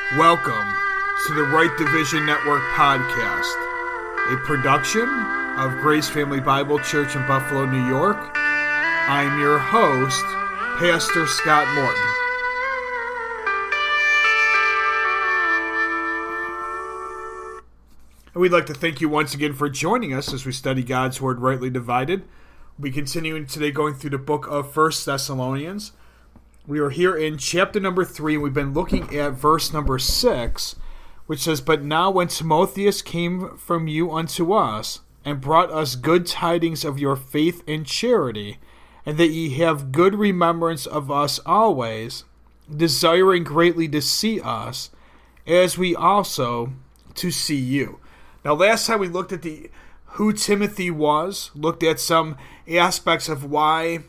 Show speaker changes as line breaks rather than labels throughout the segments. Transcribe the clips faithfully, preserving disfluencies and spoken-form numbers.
Welcome to the Right Division Network podcast, a production of Grace Family Bible Church in Buffalo, New York. I'm your host, Pastor Scott Morton. And we'd like to thank you once again for joining us as we study God's Word rightly divided. We'll be continuing today going through the book of First Thessalonians. We are here in chapter number three, and we've been looking at verse number six, which says, "But now when Timotheus came from you unto us, and brought us good tidings of your faith and charity, and that ye have good remembrance of us always, desiring greatly to see us, as we also to see you." Now, last time we looked at the who Timothy was, looked at some aspects of why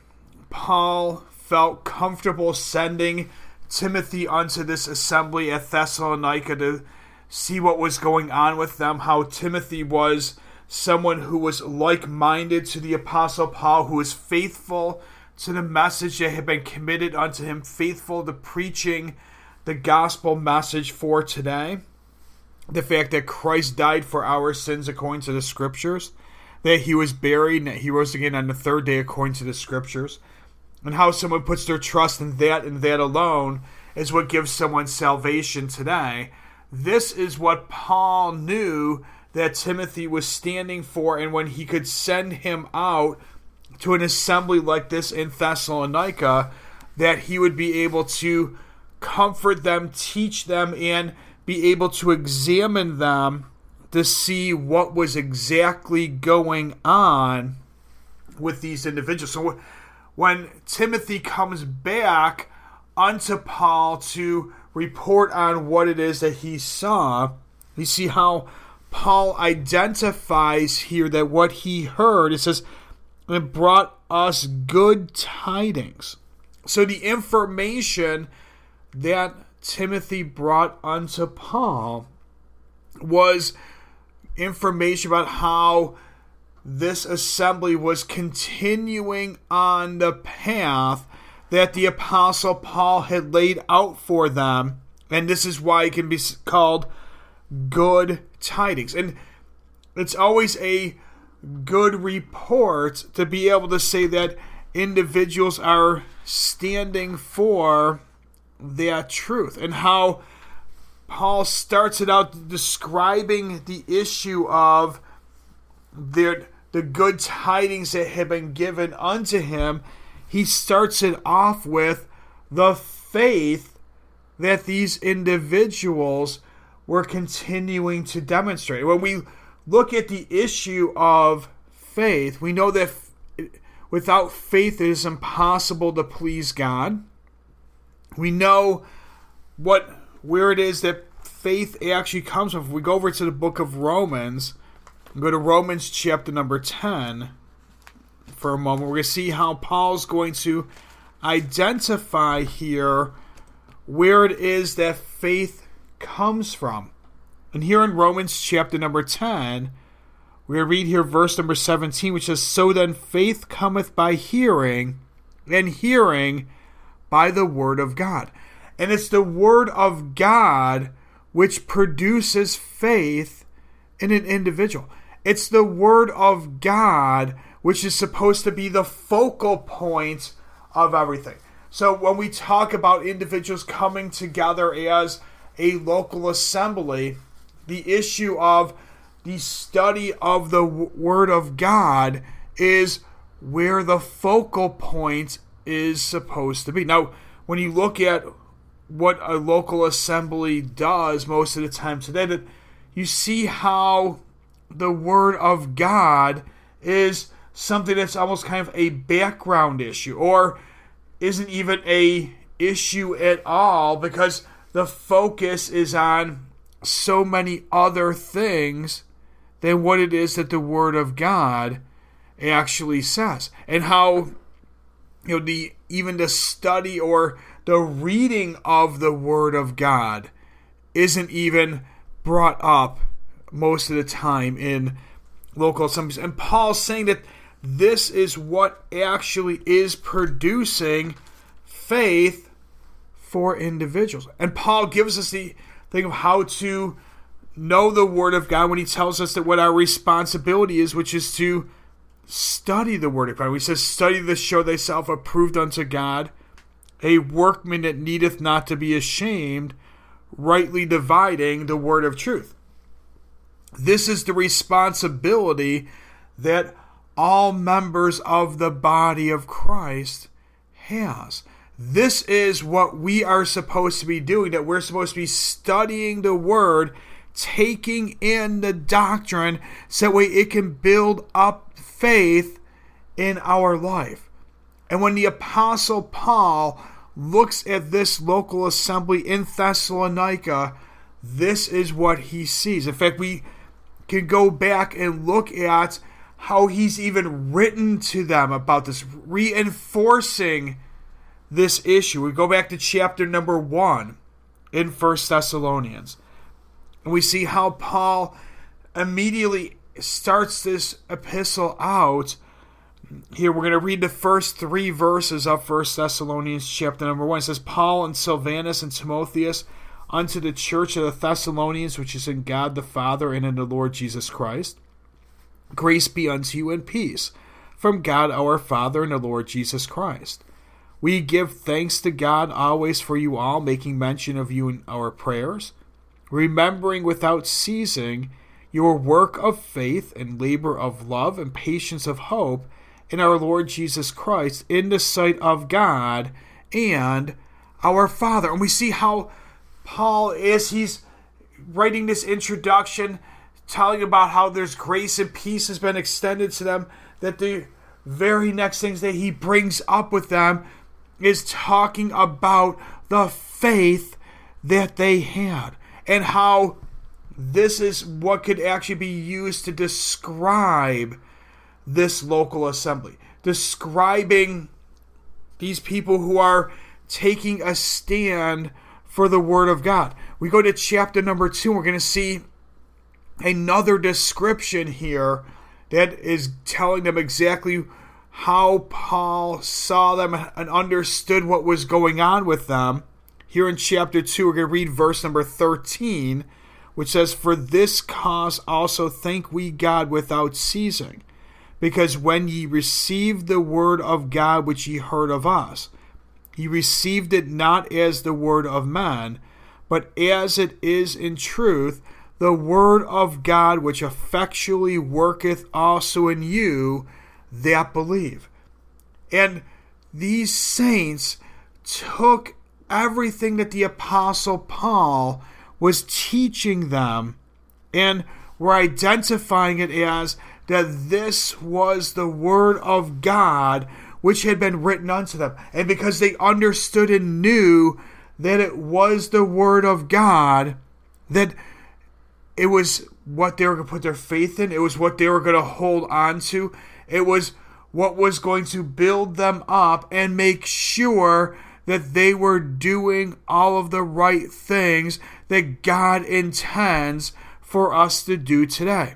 Paul felt comfortable sending Timothy unto this assembly at Thessalonica to see what was going on with them, how Timothy was someone who was like-minded to the Apostle Paul, who was faithful to the message that had been committed unto him, faithful to preaching the gospel message for today. The fact that Christ died for our sins according to the Scriptures, that he was buried and that he rose again on the third day according to the Scriptures, and how someone puts their trust in that and that alone is what gives someone salvation today. This is what Paul knew that Timothy was standing for, and when he could send him out to an assembly like this in Thessalonica, that he would be able to comfort them, teach them, and be able to examine them to see what was exactly going on with these individuals. So when Timothy comes back unto Paul to report on what it is that he saw, you see how Paul identifies here that what he heard, it says, it brought us good tidings. So the information that Timothy brought unto Paul was information about how this assembly was continuing on the path that the Apostle Paul had laid out for them. And this is why it can be called good tidings. And it's always a good report to be able to say that individuals are standing for that truth. And how Paul starts it out describing the issue of the, the good tidings that have been given unto him. He starts it off with the faith that these individuals were continuing to demonstrate. When we look at the issue of faith, we know that without faith it is impossible to please God. We know what where it is that faith actually comes from. If we go over to the book of Romans, go to Romans chapter number ten for a moment. We're going to see how Paul's going to identify here where it is that faith comes from. And here in Romans chapter number ten, we're going to read here verse number seventeen, which says, "So then faith cometh by hearing, and hearing by the word of God." And it's the word of God which produces faith in an individual. It's the word of God which is supposed to be the focal point of everything. So when we talk about individuals coming together as a local assembly, the issue of the study of the word of God is where the focal point is supposed to be. Now, when you look at what a local assembly does most of the time today, that you see how the Word of God is something that's almost kind of a background issue, or isn't even a issue at all, because the focus is on so many other things than what it is that the Word of God actually says. And how, you know, the even the study or the reading of the Word of God isn't even brought up most of the time in local assemblies. And Paul's saying that this is what actually is producing faith for individuals. And Paul gives us the, think of how to know the Word of God when he tells us that what our responsibility is, which is to study the Word of God. He says, study to show thyself approved unto God, a workman that needeth not to be ashamed, rightly dividing the word of truth. This is the responsibility that all members of the body of Christ has. This is what we are supposed to be doing, that we're supposed to be studying the Word, taking in the doctrine, so that way it can build up faith in our life. And when the Apostle Paul looks at this local assembly in Thessalonica, this is what he sees. In fact, we can go back and look at how he's even written to them about this, reinforcing this issue. We go back to chapter number one in First Thessalonians, and we see how Paul immediately starts this epistle out. Here we're going to read the first three verses of First Thessalonians chapter number one. It says, Paul and Silvanus and Timotheus unto the church of the Thessalonians, which is in God the Father and in the Lord Jesus Christ. Grace be unto you and peace from God our Father and the Lord Jesus Christ. We give thanks to God always for you all, making mention of you in our prayers, remembering without ceasing your work of faith and labor of love and patience of hope in our Lord Jesus Christ, in the sight of God and our Father. And we see how Paul, as he's writing this introduction, telling about how there's grace and peace has been extended to them, that the very next things that he brings up with them is talking about the faith that they had, and how this is what could actually be used to describe this local assembly, describing these people who are taking a stand for the Word of God. We go to chapter number two, we're going to see another description here that is telling them exactly how Paul saw them and understood what was going on with them. Here in chapter two, we're going to read verse number thirteen, which says, For this cause also thank we God without ceasing, because when ye received the word of God which ye heard of us, ye received it not as the word of man, but as it is in truth, the word of God which effectually worketh also in you that believe. And these saints took everything that the Apostle Paul was teaching them and were identifying it as that this was the word of God which had been written unto them. And because they understood and knew that it was the word of God, that it was what they were going to put their faith in, it was what they were going to hold on to, it was what was going to build them up and make sure that they were doing all of the right things that God intends for us to do today.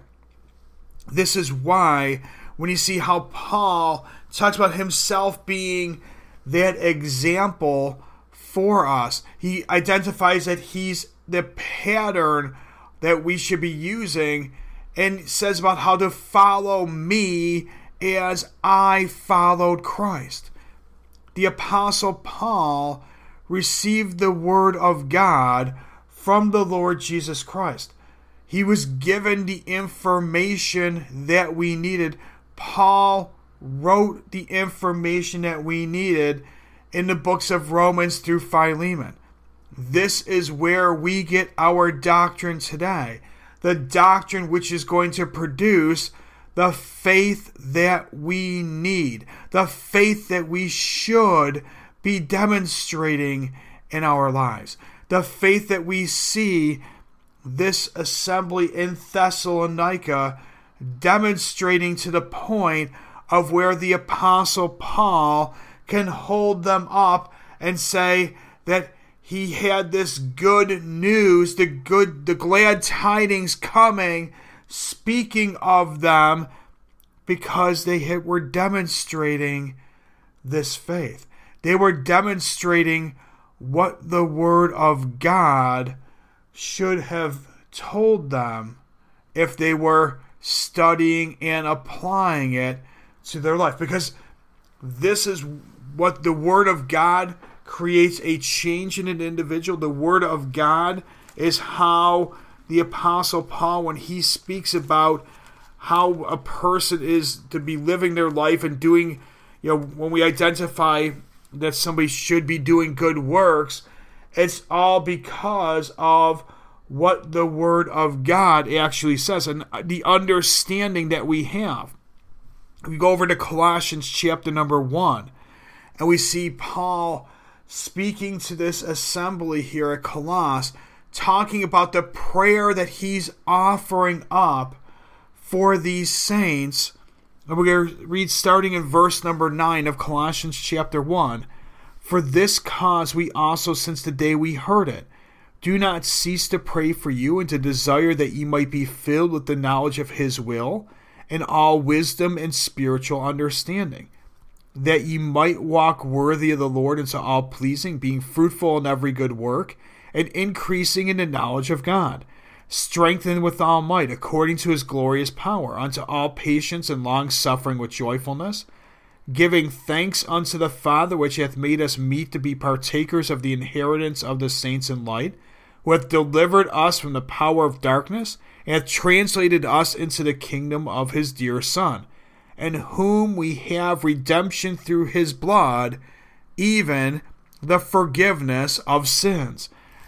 This is why when you see how Paul talks about himself being that example for us, he identifies that he's the pattern that we should be using, and says about how to follow me as I followed Christ. The Apostle Paul received the word of God from the Lord Jesus Christ. He was given the information that we needed. Paul wrote the information that we needed in the books of Romans through Philemon. This is where we get our doctrine today. The doctrine which is going to produce the faith that we need. The faith that we should be demonstrating in our lives. The faith that we see this assembly in Thessalonica demonstrating to the point of where the Apostle Paul can hold them up and say that he had this good news, the good, the glad tidings coming, speaking of them, because they had, were demonstrating this faith. They were demonstrating what the Word of God should have told them if they were studying and applying it to their life. Because this is what the Word of God creates, a change in an individual. The Word of God is how the Apostle Paul, when he speaks about how a person is to be living their life and doing, you know, when we identify that somebody should be doing good works, it's all because of what the Word of God actually says and the understanding that we have. We go over to Colossians chapter number one, and we see Paul speaking to this assembly here at Colossus, talking about the prayer that he's offering up for these saints. And we're going to read starting in verse number nine of Colossians chapter one. For this cause we also, since the day we heard it, do not cease to pray for you and to desire that ye might be filled with the knowledge of his will and all wisdom and spiritual understanding, that ye might walk worthy of the Lord unto all pleasing, being fruitful in every good work, and increasing in the knowledge of God, strengthened with all might, according to his glorious power, unto all patience and long-suffering with joyfulness, giving thanks unto the Father, which hath made us meet to be partakers of the inheritance of the saints in light, who hath delivered us from the power of darkness, and hath translated us into the kingdom of his dear Son, in whom we have redemption through his blood, even the forgiveness of sins.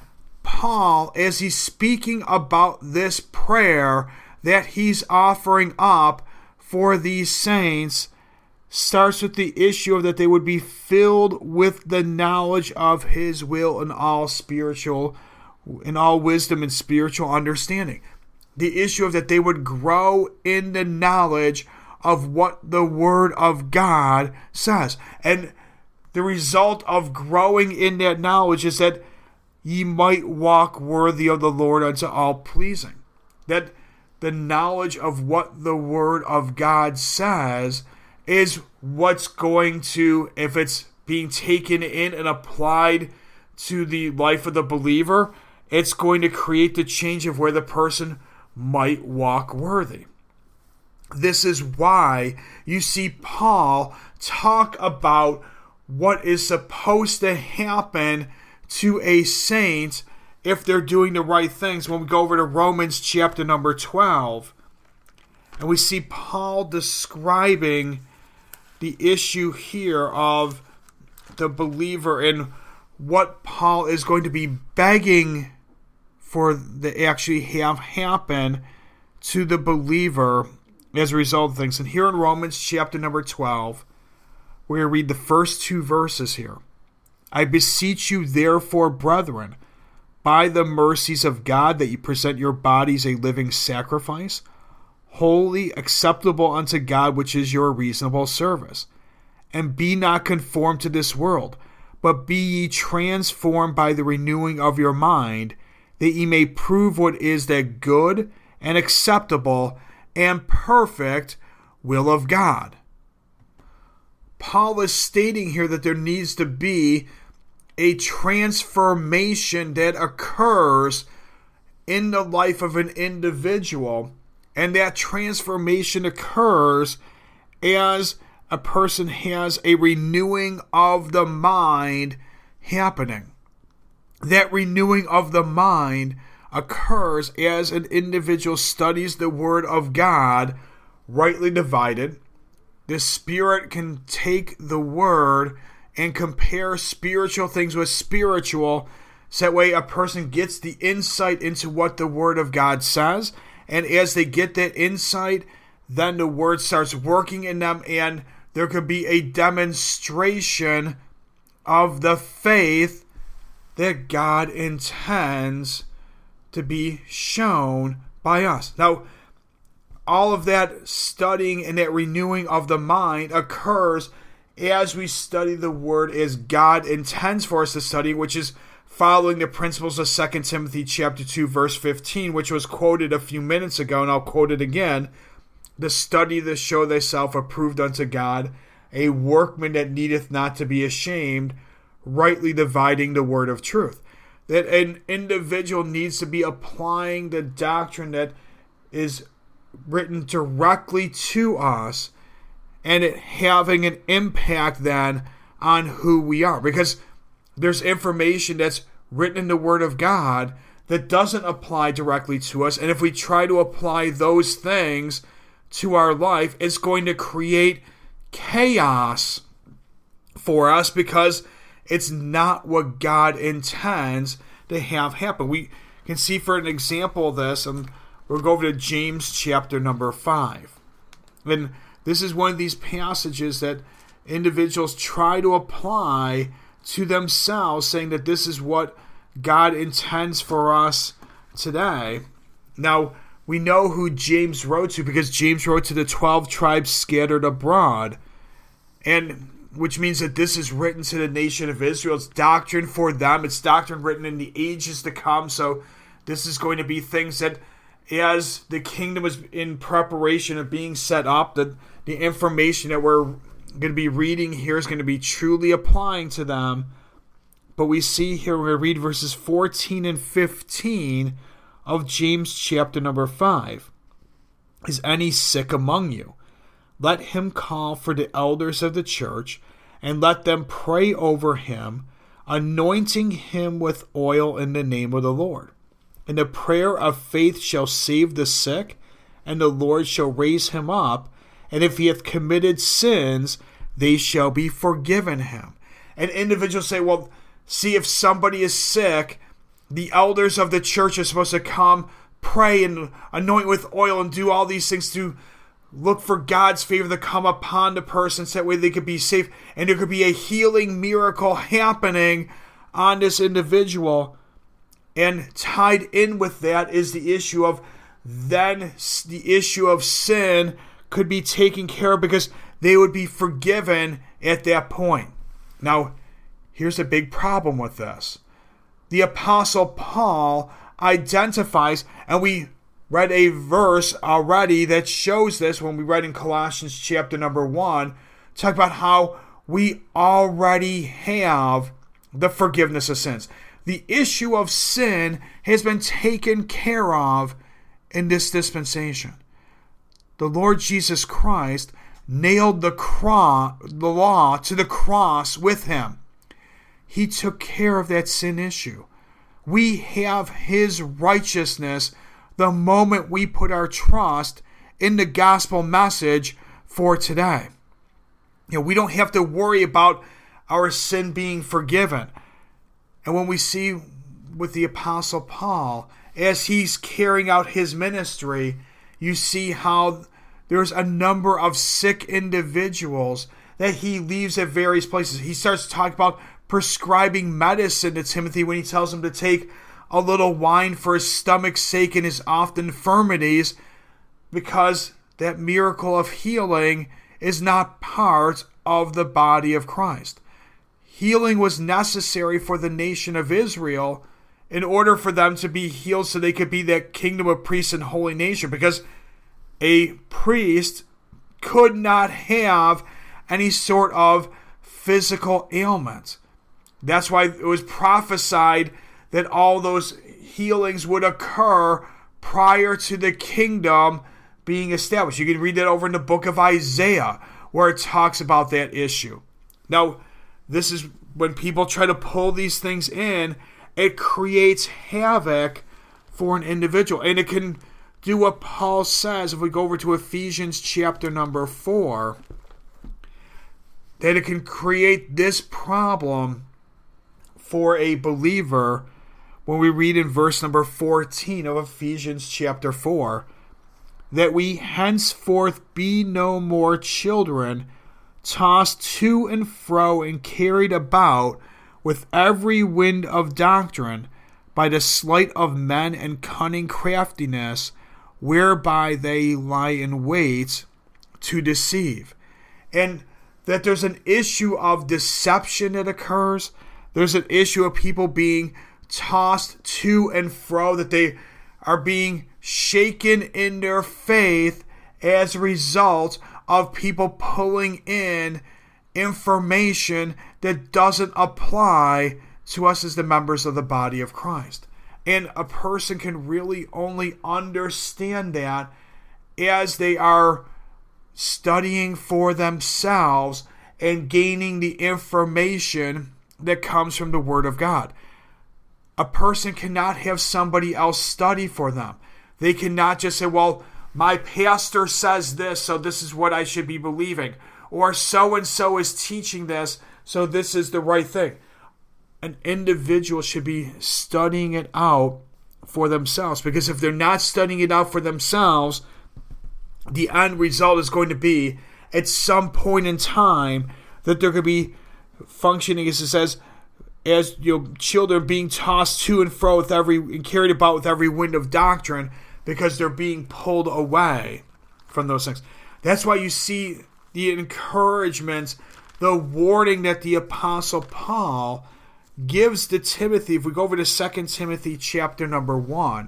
Paul, as he's speaking about this prayer that he's offering up for these saints, starts with the issue of that they would be filled with the knowledge of his will and all spiritual, in all wisdom and spiritual understanding. The issue of that they would grow in the knowledge of what the Word of God says. And the result of growing in that knowledge is that ye might walk worthy of the Lord unto all pleasing. That the knowledge of what the Word of God says is what's going to, if it's being taken in and applied to the life of the believer, it's going to create the change of where the person might walk worthy. This is why you see Paul talk about what is supposed to happen to a saint if they're doing the right things. When we go over to Romans chapter number twelve, and we see Paul describing the issue here of the believer and what Paul is going to be begging for to actually have happen to the believer as a result of things. And here in Romans chapter number twelve, we're going to read the first two verses here. I beseech you therefore, brethren, by the mercies of God, that ye present your bodies a living sacrifice, holy, acceptable unto God, which is your reasonable service. And be not conformed to this world, but be ye transformed by the renewing of your mind, that ye may prove what is that good and acceptable and perfect will of God. Paul is stating here that there needs to be a transformation that occurs in the life of an individual, and that transformation occurs as a person has a renewing of the mind happening. That renewing of the mind occurs as an individual studies the Word of God, rightly divided. The Spirit can take the Word and compare spiritual things with spiritual, so that way a person gets the insight into what the Word of God says, and as they get that insight, then the Word starts working in them, and there could be a demonstration of the faith that God intends to be shown by us. Now, all of that studying and that renewing of the mind occurs as we study the Word as God intends for us to study, which is following the principles of Second Timothy chapter two, verse fifteen, which was quoted a few minutes ago, and I'll quote it again. The study to show thyself approved unto God, a workman that needeth not to be ashamed, rightly dividing the word of truth. that an individual needs to be applying the doctrine that is written directly to us, and it having an impact then on who we are. Because there's information that's written in the Word of God that doesn't apply directly to us, and if we try to apply those things to our life, it's going to create chaos for us because it's not what God intends to have happen. We can see for an example of this, and we'll go over to James chapter number five. And this is one of these passages that individuals try to apply to themselves, saying that this is what God intends for us today. Now, we know who James wrote to because James wrote to the twelve tribes scattered abroad, and which means that this is written to the nation of Israel. It's doctrine for them. It's doctrine written in the ages to come. So this is going to be things that as the kingdom is in preparation of being set up, that the information that we're going to be reading here is going to be truly applying to them. But we see here, we're going to read verses fourteen and fifteen of James chapter number five. Is any sick among you? Let him call for the elders of the church, and let them pray over him, anointing him with oil in the name of the Lord. And the prayer of faith shall save the sick, and the Lord shall raise him up. And if he hath committed sins, they shall be forgiven him. And individuals say, well, see, if somebody is sick, the elders of the church are supposed to come, pray, and anoint with oil, and do all these things to look for God's favor to come upon the person so that way they could be safe, and there could be a healing miracle happening on this individual. And tied in with that is the issue of then the issue of sin could be taken care of because they would be forgiven at that point. Now, here's a big problem with this. The Apostle Paul identifies, and we read a verse already that shows this when we read in Colossians chapter number one, talk about how we already have the forgiveness of sins. The issue of sin has been taken care of in this dispensation. The Lord Jesus Christ nailed the cross, the law to the cross with him. He took care of that sin issue. We have his righteousness the moment we put our trust in the gospel message for today. You know, we don't have to worry about our sin being forgiven. And when we see with the Apostle Paul, as he's carrying out his ministry, you see how there's a number of sick individuals that he leaves at various places. He starts talking about prescribing medicine to Timothy when he tells him to take a little wine for his stomach's sake and his oft infirmities, because that miracle of healing is not part of the body of Christ. Healing was necessary for the nation of Israel in order for them to be healed so they could be that kingdom of priests and holy nation, because a priest could not have any sort of physical ailment. That's why it was prophesied that all those healings would occur prior to the kingdom being established. You can read that over in the book of Isaiah, where it talks about that issue. Now, this is when people try to pull these things in, it creates havoc for an individual. And it can do what Paul says, if we go over to Ephesians chapter number four, that it can create this problem for a believer when we read in verse number fourteen of Ephesians chapter four, that we henceforth be no more children, tossed to and fro and carried about with every wind of doctrine by the sleight of men and cunning craftiness, whereby they lie in wait to deceive. And that there's an issue of deception that occurs. There's an issue of people being tossed to and fro, that they are being shaken in their faith as a result of people pulling in information that doesn't apply to us as the members of the body of Christ. And a person can really only understand that as they are studying for themselves and gaining the information that comes from the Word of God. A person cannot have somebody else study for them. They cannot just say, well, my pastor says this, so this is what I should be believing. Or so-and-so is teaching this, so this is the right thing. An individual should be studying it out for themselves. Because if they're not studying it out for themselves, the end result is going to be, at some point in time, that they're going to be functioning, as it says, as you know, children being tossed to and fro with every and carried about with every wind of doctrine, because they're being pulled away from those things. That's why you see the encouragement, the warning that the Apostle Paul gives to Timothy. If we go over to Second Timothy chapter number one,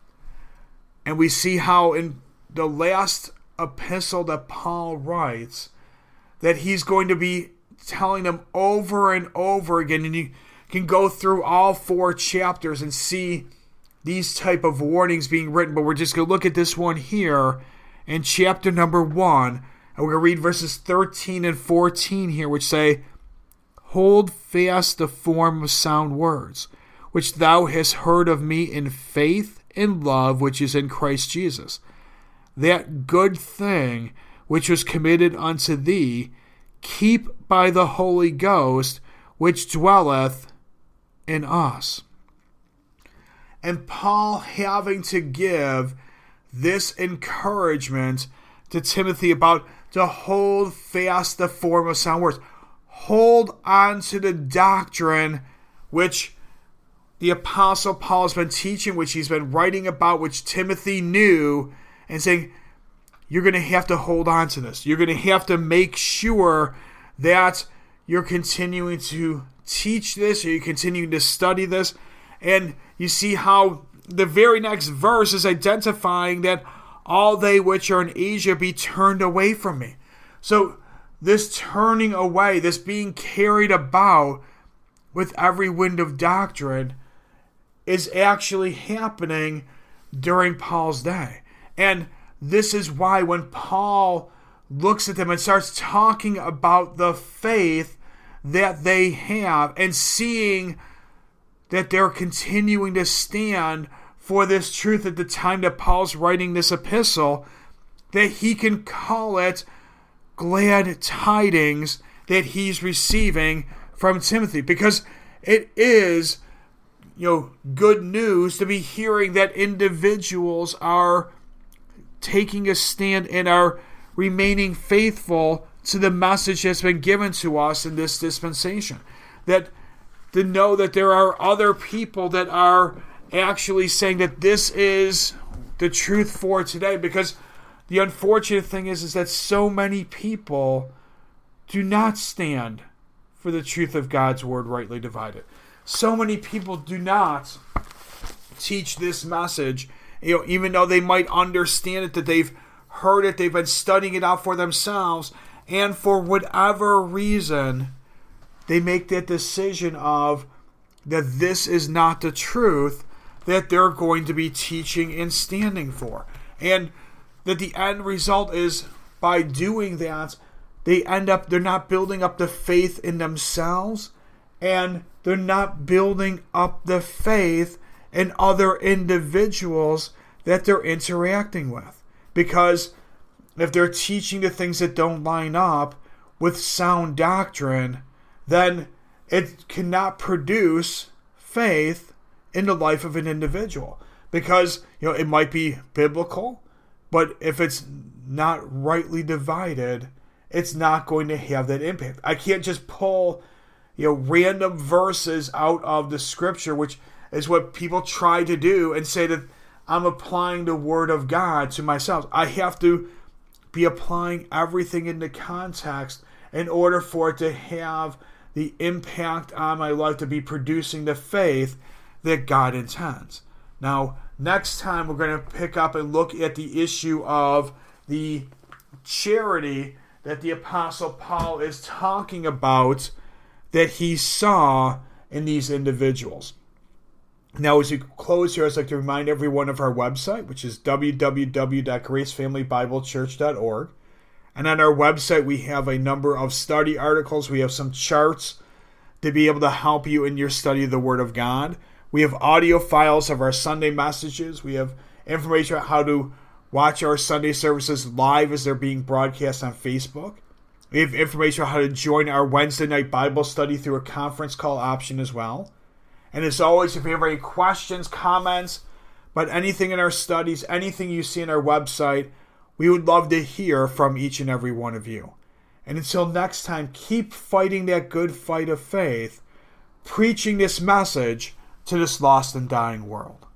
and we see how in the last epistle that Paul writes, that he's going to be telling them over and over again, and you can go through all four chapters and see these type of warnings being written, but we're just going to look at this one here in chapter number one, and we're going to read verses thirteen and fourteen here, which say, "Hold fast the form of sound words, which thou hast heard of me in faith and love which is in Christ Jesus. That good thing which was committed unto thee, keep by the Holy Ghost, which dwelleth in us." And Paul having to give this encouragement to Timothy about to hold fast the form of sound words. Hold on to the doctrine which the Apostle Paul has been teaching, which he's been writing about, which Timothy knew, and saying, you're going to have to hold on to this. You're going to have to make sure that you're continuing to teach this, or you're continuing to study this. And you see how the very next verse is identifying that all they which are in Asia be turned away from me. So this turning away, this being carried about with every wind of doctrine, is actually happening during Paul's day. And this is why when Paul looks at them and starts talking about the faith that they have, and seeing that they're continuing to stand for this truth at the time that Paul's writing this epistle, that he can call it glad tidings that he's receiving from Timothy. Because it is, you know, good news to be hearing that individuals are taking a stand and are remaining faithful to the message that's been given to us in this dispensation. That to know that there are other people that are actually saying that this is the truth for today. Because the unfortunate thing is, is that so many people do not stand for the truth of God's word rightly divided. So many people do not teach this message, you know, even though they might understand it, that they've heard it, they've been studying it out for themselves, and for whatever reason, they make that decision of that this is not the truth that they're going to be teaching and standing for. And that the end result is, by doing that, they end up, they're not building up the faith in themselves, and they're not building up the faith in other individuals that they're interacting with. Because if they're teaching the things that don't line up with sound doctrine, then it cannot produce faith in the life of an individual. Because, you know, it might be biblical, but if it's not rightly divided, it's not going to have that impact. I can't just pull, you know, random verses out of the scripture, which is what people try to do, and say that I'm applying the word of God to myself. I have to be applying everything into context in order for it to have the impact on my life, to be producing the faith that God intends. Now, next time we're going to pick up and look at the issue of the charity that the Apostle Paul is talking about, that he saw in these individuals. Now, as we close here, I'd like to remind everyone of our website, which is w w w dot grace family bible church dot org. And on our website, we have a number of study articles. We have some charts to be able to help you in your study of the Word of God. We have audio files of our Sunday messages. We have information on how to watch our Sunday services live as they're being broadcast on Facebook. We have information on how to join our Wednesday night Bible study through a conference call option as well. And as always, if you have any questions, comments about anything in our studies, anything you see on our website, we would love to hear from each and every one of you. And until next time, keep fighting that good fight of faith, preaching this message to this lost and dying world.